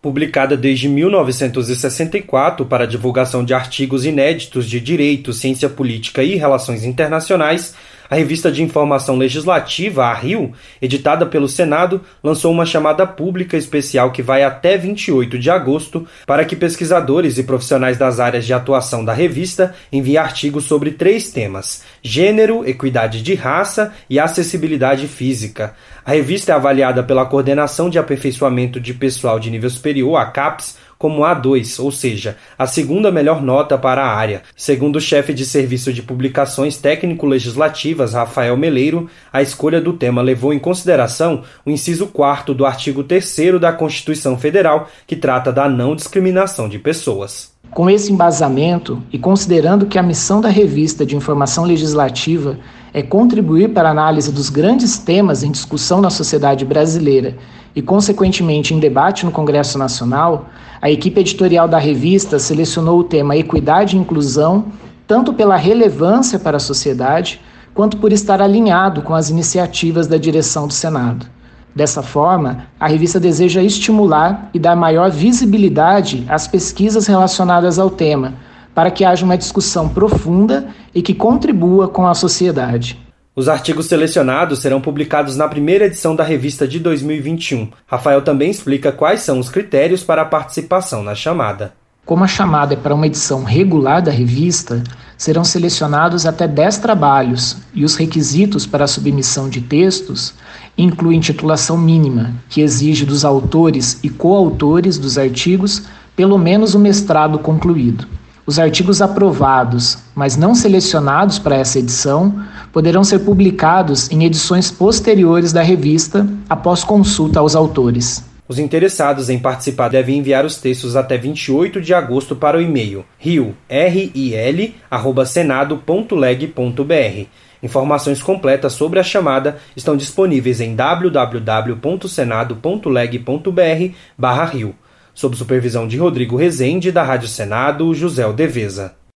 Publicada desde 1964 para divulgação de artigos inéditos de direito, ciência política e relações internacionais, a revista de informação legislativa, a RIO, editada pelo Senado, lançou uma chamada pública especial que vai até 28 de agosto para que pesquisadores e profissionais das áreas de atuação da revista enviem artigos sobre 3 temas: gênero, equidade de raça e acessibilidade física. A revista é avaliada pela Coordenação de Aperfeiçoamento de Pessoal de Nível Superior, a CAPES, como A2, ou seja, a segunda melhor nota para a área. Segundo o chefe de Serviço de Publicações Técnico-Legislativas, Rafael Meleiro, a escolha do tema levou em consideração o inciso 4º do artigo 3º da Constituição Federal, que trata da não discriminação de pessoas. Com esse embasamento e considerando que a missão da revista de informação legislativa é contribuir para a análise dos grandes temas em discussão na sociedade brasileira e, consequentemente, em debate no Congresso Nacional, a equipe editorial da revista selecionou o tema Equidade e Inclusão tanto pela relevância para a sociedade quanto por estar alinhado com as iniciativas da direção do Senado. Dessa forma, a revista deseja estimular e dar maior visibilidade às pesquisas relacionadas ao tema, para que haja uma discussão profunda e que contribua com a sociedade. Os artigos selecionados serão publicados na primeira edição da revista de 2021. Rafael também explica quais são os critérios para a participação na chamada. Como a chamada é para uma edição regular da revista, serão selecionados até 10 trabalhos e os requisitos para a submissão de textos incluem titulação mínima, que exige dos autores e coautores dos artigos pelo menos o mestrado concluído. Os artigos aprovados, mas não selecionados para essa edição, poderão ser publicados em edições posteriores da revista após consulta aos autores. Os interessados em participar devem enviar os textos até 28 de agosto para o e-mail ril@senado.leg.br. Informações completas sobre a chamada estão disponíveis em www.senado.leg.br/rio. Sob supervisão de Rodrigo Rezende, da Rádio Senado, José Deveza.